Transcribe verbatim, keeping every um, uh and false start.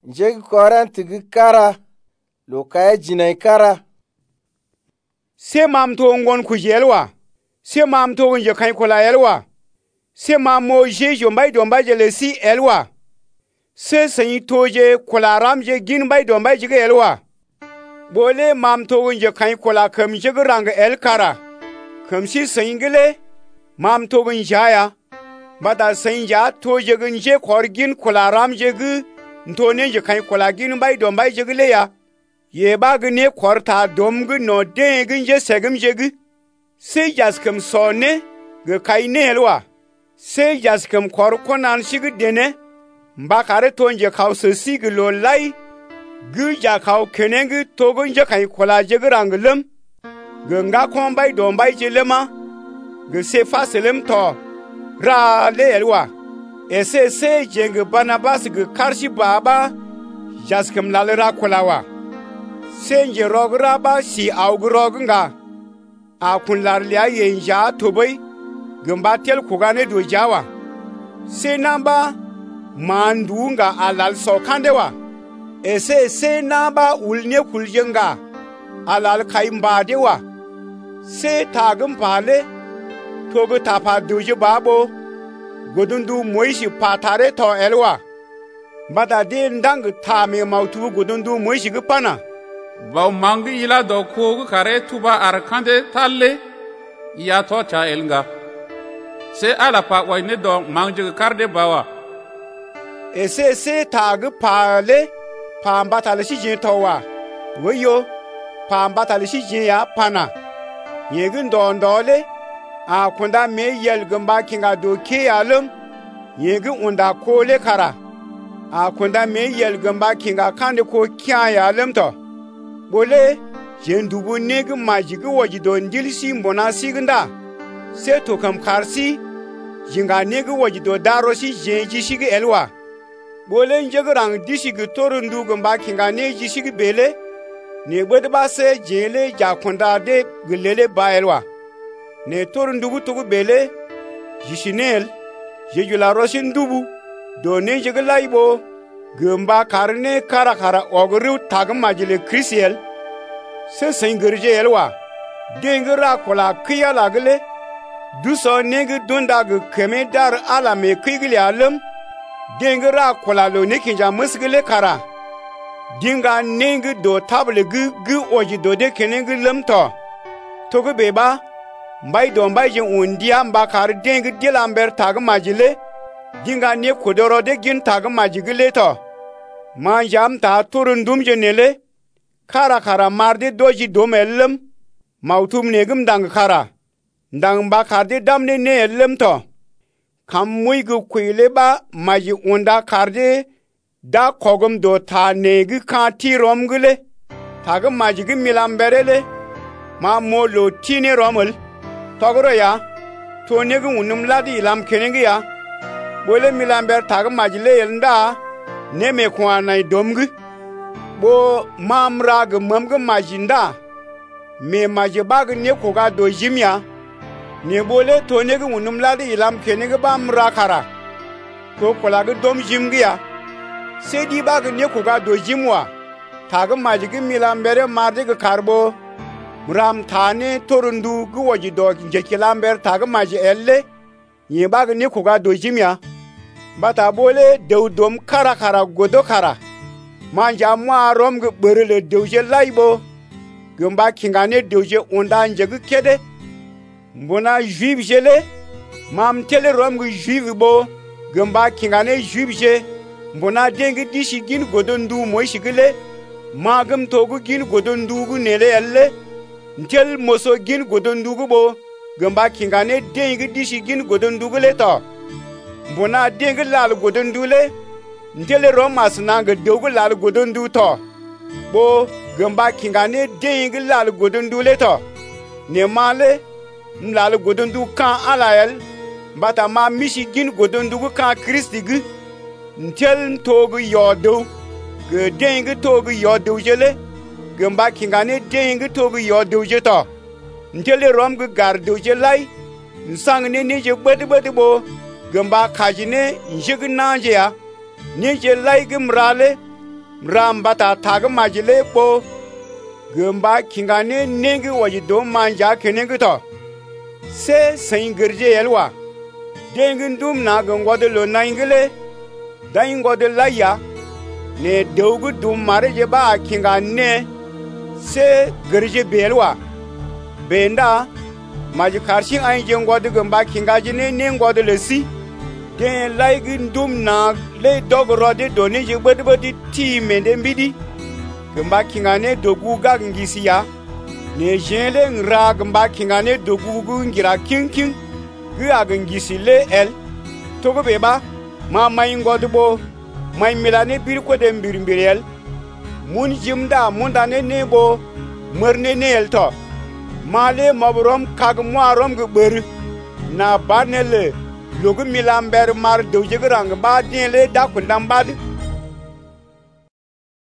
njeg koran tigi kara lo kaya jinai kara se mam to ngon ku yelwa se mam to nje kan ko la yelwa se mam mo je jo mai do mbai le si elwa se sen to je ko la ram je gin bai do mbai je elwa bole mam to nje kan ko la kam je rang el kara kam si sen gele mam to nje ya bada sen ja to je nje khor gin ko la ram je gu to ne je kan ko la gin bai do mbai je le ya ye ba gne kwarta dom gu no de gu je segum je gu se jas kam so ne gu kai ne elwa se jas kam kwar konan shi gu de ne ba kare to nje kaw se si gu lo lai gu ja kaw kene gu to gu je kai kola je gu rang lem gu nga kon bai dom bai je lema gu se fa selem to ra le elwa ese se je gu Barnabas gu karshi baba jas kam la ra kolawa senje rogra ba si augurog nga a kun larlia yenja tobai gamba tel kugane do jawa se namba mandu nga alal so kandewa ese se namba ulne kuljenga alal kaimba dewa se tagum pale togo tapa doje babo godundu moishi patare to elwa bada de ndang tame mautu godundu moishi gpana Bau mangi ila do kogu kare tuba arkande talle ya to cha elnga se ala pa wayne do mangi karde bawa ese se tag pale pamba tale shi je towa woyo pamba tale shi je ya pana yegin don dole a kunda me yel gamba kinga do ke alum yegin unda kole kara a kunda me yel gamba kinga kande ko kya ya alum to bole jendubu neg majigi wajido ndilisi mbona siganda se to kam karsi jinga neg wajido darosi jenji shigi elwa bole njegrang dishigi torundu gamba kinga neji shigi bele ne bodba se jele jakunda de gulele ba elwa ne torundu tugu bele jishinel jejula rosin dubu do ne jeglaibo gamba karne kara kara ogru tagam majile krisiel se singirje elwa dengira kola kiya lagle duso negi dundag keme dar ala me kigli alam dengira kola lo nekinja musgile kara dinga negi do table gu gu oji do de kenegi lamto togo beba mbai do mbai je undia mbakar dengi dilamber tagam majile dinga ne kodoro de gin tagam majigile to manjam ta turundum jenele kara kara marde doji domelem mautum negum dang kara dang ba karde damne ne elem to kam muigu kwile ba maji unda karde da kogum do ta negi kanti romgule tagum maji gi milamberele ma molo tine romul togoro ya to negi unum ladi lam kenengi ya bole milamber tagum maji le elnda ne me kwana domgu bo mamra ga mamga majinda me majibag ne koga do jimya ne bole to ne ga unum ladi ilam kene ga bamra kara to kola ga dom jimgiya se di bag ne koga do jimwa taga majigi milambere marde ga karbo muram thane torundu gu waji do jekilamber taga maji elle ye bag ne koga do jimya bata bole dewdom kara kara godo kara manja mwa rom gu berele dewje laibo gumba kingane dewje onda njegu kede mbona juif jele mam tele rom gu juif bo gumba kingane juif je mbona dengi dishi gin godondu moishigile magam togu gin godondu gu nele elle ntel moso gin godondu gu bo gumba kingane dengi dishi gin godondu gu leto mbona dengi lal godondu le ntele romas nanga dogu lal godondu to bo gamba kingane dengi lal godondu le to ne male lal godondu kan alael bata ma mishi gin godondu kan kristi gu ntel togu yodo ge dengi togu yodo jele gamba kingane dengi togu yodo jeto ntele rom gu gardo jelai nsang ne ne je bede bede bo gamba kajine njigna je ya nije laigim rale mrambata tag majile po gamba kingane nengi waji do manja kenengi to se sain gerje yelwa dengin dum na gangwade lo naingile daingode laya ne dawgu dum mareje ba kingane se gerje belwa benda maji karshin ayin jengwade gamba kingaji ne nengwade lesi den laigin dum na le dogrode doni jigbede bodi ti mende mbidi gamba kingane dogu ga ngisiya ne jele ngra gamba kingane dogu gu ngira kinkin gu agangisi le el togo beba ma mai ngode bo mai milane bir ko dem bir mbirel mun jimda mun da ne ne bo merne ne el to male mabrom kag moarom gu ber na banele logu milamber mar dewje grang ba din le da kundam bad